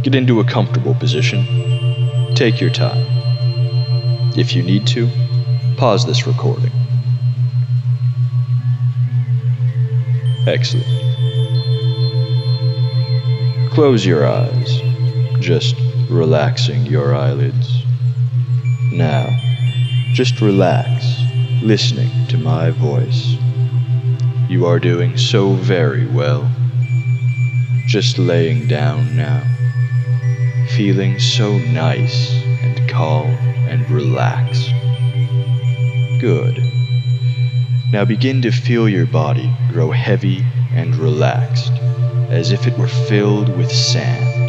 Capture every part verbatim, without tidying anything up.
Get into a comfortable position. Take your time. If you need to, pause this recording. Excellent. Close your eyes, just relaxing your eyelids. Now, just relax, listening to my voice. You are doing so very well. Just laying down now, feeling so nice and calm and relaxed. Good. Now begin to feel your body grow heavy and relaxed, as if it were filled with sand.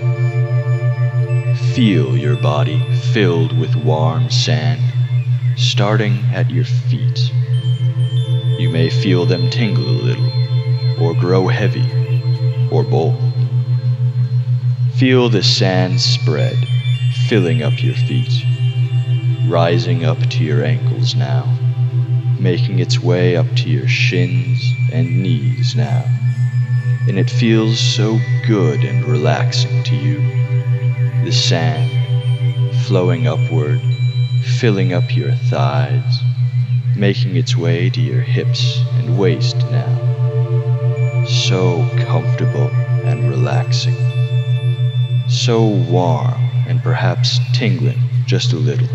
Feel your body filled with warm sand, starting at your feet. You may feel them tingle a little, or grow heavy, or both. Feel the sand spread, filling up your feet, rising up to your ankles now, making its way up to your shins and knees now. And it feels so good and relaxing to you. The sand flowing upward, filling up your thighs, making its way to your hips and waist now. So comfortable and relaxing. So warm and perhaps tingling just a little.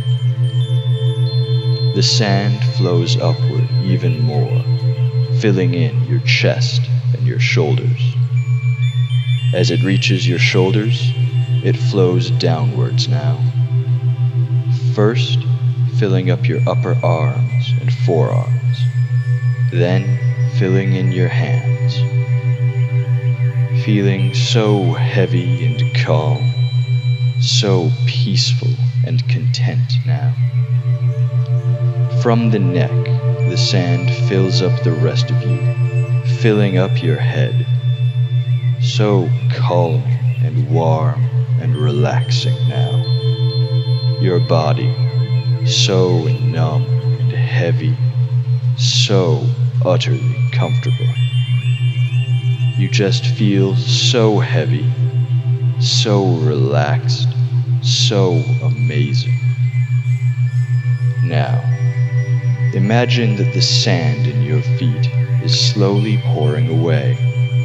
The sand flows upward even more, filling in your chest and your shoulders. As it reaches your shoulders, it flows downwards now. First, filling up your upper arms and forearms, then filling in your hands. Feeling so heavy and calm, so peaceful and content now. From the neck, the sand fills up the rest of you, filling up your head. So calming and warm and relaxing now. Your body, so numb and heavy, so utterly comfortable. You just feel so heavy, so relaxed, so amazing. Now, imagine that the sand in your feet is slowly pouring away.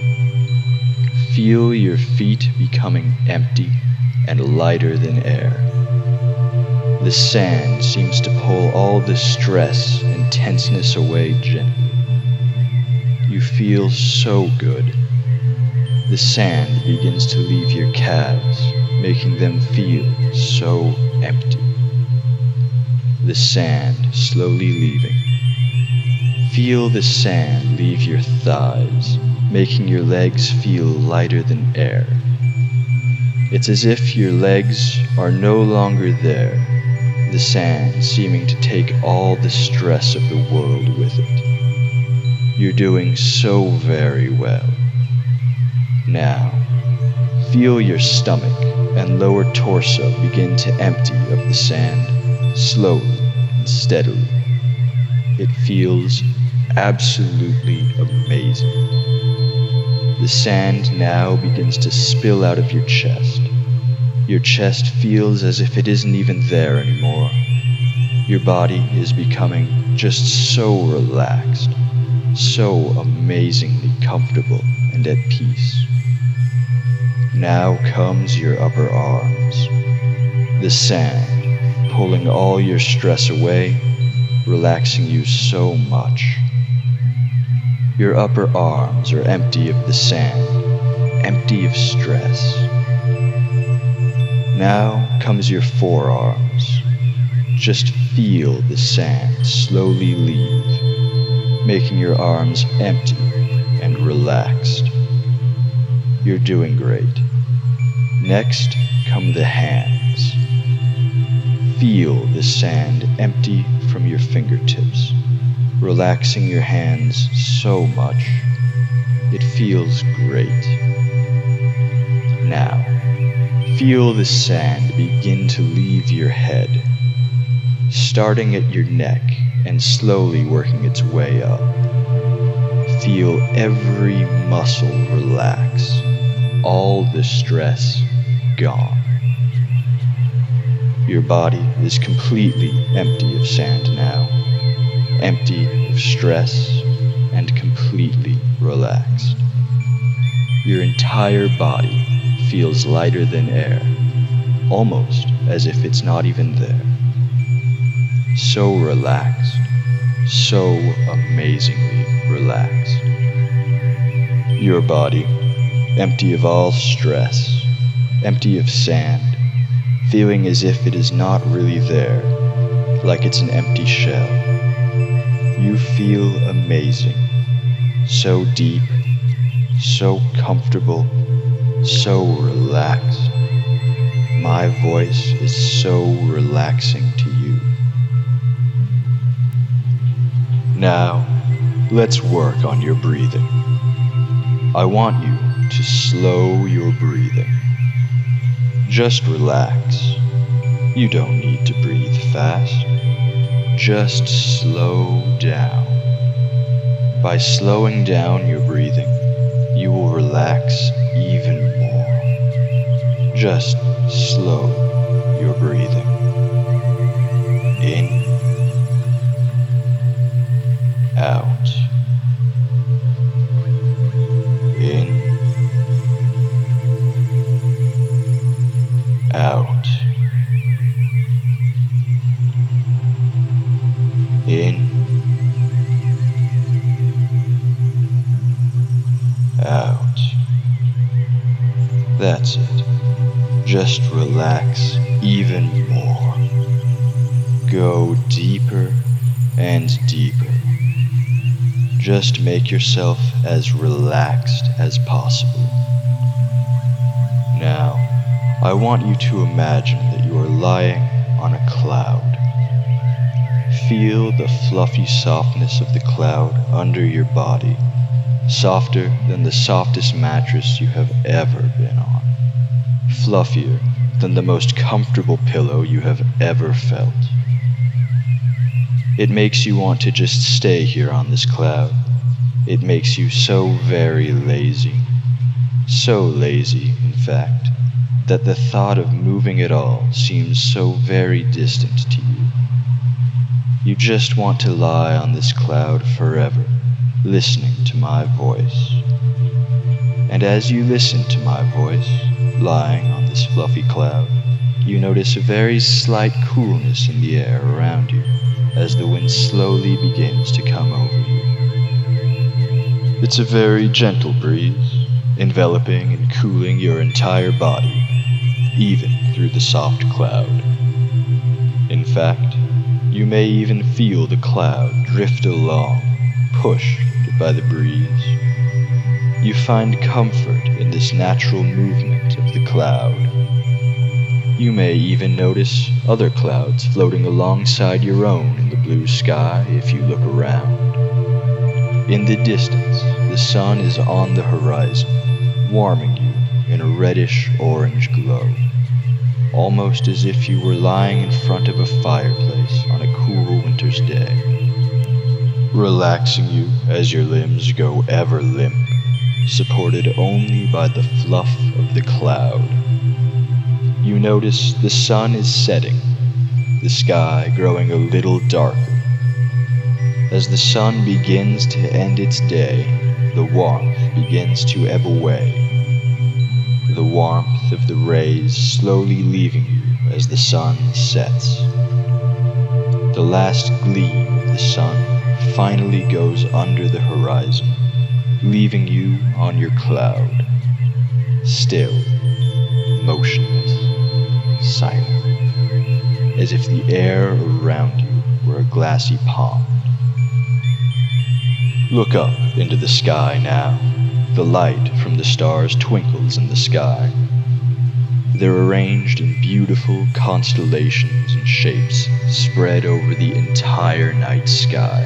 Feel your feet becoming empty and lighter than air. The sand seems to pull all the stress and tenseness away gently. You feel so good. The sand begins to leave your calves, making them feel so empty. The sand slowly leaving. Feel the sand leave your thighs, making your legs feel lighter than air. It's as if your legs are no longer there, the sand seeming to take all the stress of the world with it. You're doing so very well. Now, feel your stomach and lower torso begin to empty of the sand, slowly and steadily. It feels absolutely amazing. The sand now begins to spill out of your chest. Your chest feels as if it isn't even there anymore. Your body is becoming just so relaxed, so amazingly comfortable and at peace. Now comes your upper arms. The sand pulling all your stress away, relaxing you so much. Your upper arms are empty of the sand, empty of stress. Now comes your forearms. Just feel the sand slowly leave, making your arms empty and relaxed. You're doing great. Next come the hands. Feel the sand empty from your fingertips, relaxing your hands so much. It feels great. Now, feel the sand begin to leave your head, starting at your neck and slowly working its way up. Feel every muscle relax, all the stress, gone. Your body is completely empty of sand now, empty of stress and completely relaxed. Your entire body feels lighter than air, almost as if it's not even there. So relaxed, so amazingly relaxed. Your body, empty of all stress, empty of sand, feeling as if it is not really there, like it's an empty shell. You feel amazing, so deep, so comfortable, so relaxed. My voice is so relaxing to you. Now, let's work on your breathing. I want you to slow your breathing. Just relax. You don't need to breathe fast. Just slow down. By slowing down your breathing, you will relax even more. Just slow your breathing. In, out. In, out. In, out. That's it. Just relax even more. Go deeper and deeper. Just make yourself as relaxed as possible. Now, I want you to imagine that you are lying on a cloud. Feel the fluffy softness of the cloud under your body, softer than the softest mattress you have ever been on, fluffier than the most comfortable pillow you have ever felt. It makes you want to just stay here on this cloud. It makes you so very lazy, so lazy, in fact, that the thought of moving at all seems so very distant to you. You just want to lie on this cloud forever, listening to my voice. And as you listen to my voice, lying on this fluffy cloud, you notice a very slight coolness in the air around you as the wind slowly begins to come over you. It's a very gentle breeze, enveloping and cooling your entire body, even through the soft cloud. In fact, you may even feel the cloud drift along, pushed by the breeze. You find comfort in this natural movement of the cloud. You may even notice other clouds floating alongside your own in the blue sky if you look around. In the distance, the sun is on the horizon, warming you in a reddish-orange glow, almost as if you were lying in front of a fireplace on a cool winter's day, relaxing you as your limbs go ever limp, supported only by the fluff of the cloud. You notice the sun is setting, the sky growing a little darker. As the sun begins to end its day, the warmth begins to ebb away. The warmth of the rays slowly leaving you as the sun sets. The last gleam of the sun finally goes under the horizon, leaving you on your cloud, still, motionless, silent, as if the air around you were a glassy pond. Look up into the sky now. The light from the stars twinkles in the sky. They're arranged in beautiful constellations and shapes spread over the entire night sky.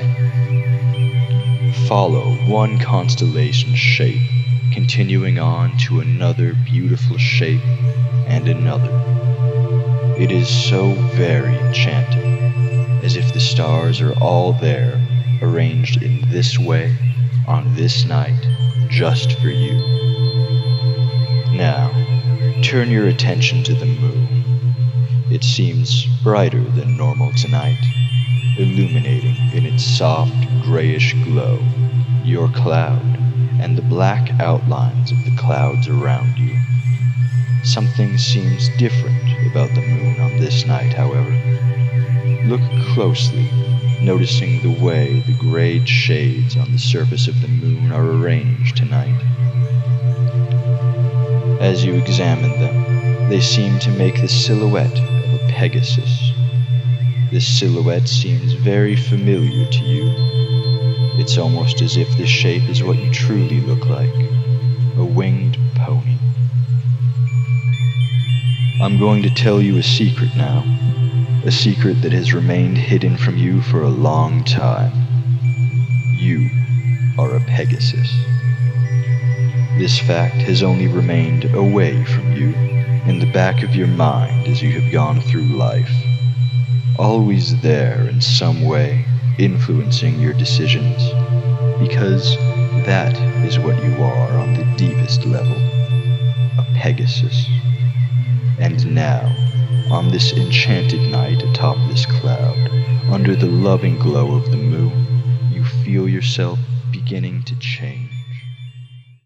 Follow one constellation shape, continuing on to another beautiful shape and another. It is so very enchanting, as if the stars are all there, arranged in this way, on this night, just for you. Now, turn your attention to the moon. It seems brighter than normal tonight, illuminating in its soft grayish glow your cloud and the black outlines of the clouds around you. Something seems different about the moon on this night, however. Look closely, noticing the way the grayed shades on the surface of the moon are arranged tonight. As you examine them, they seem to make the silhouette of a Pegasus. This silhouette seems very familiar to you. It's almost as if this shape is what you truly look like, a winged pony. I'm going to tell you a secret now, a secret that has remained hidden from you for a long time. You are a Pegasus. This fact has only remained away from you, in the back of your mind as you have gone through life, always there in some way, influencing your decisions, because that is what you are on the deepest level, a Pegasus. And now, on this enchanted night atop this cloud, under the loving glow of the moon, you feel yourself beginning to change.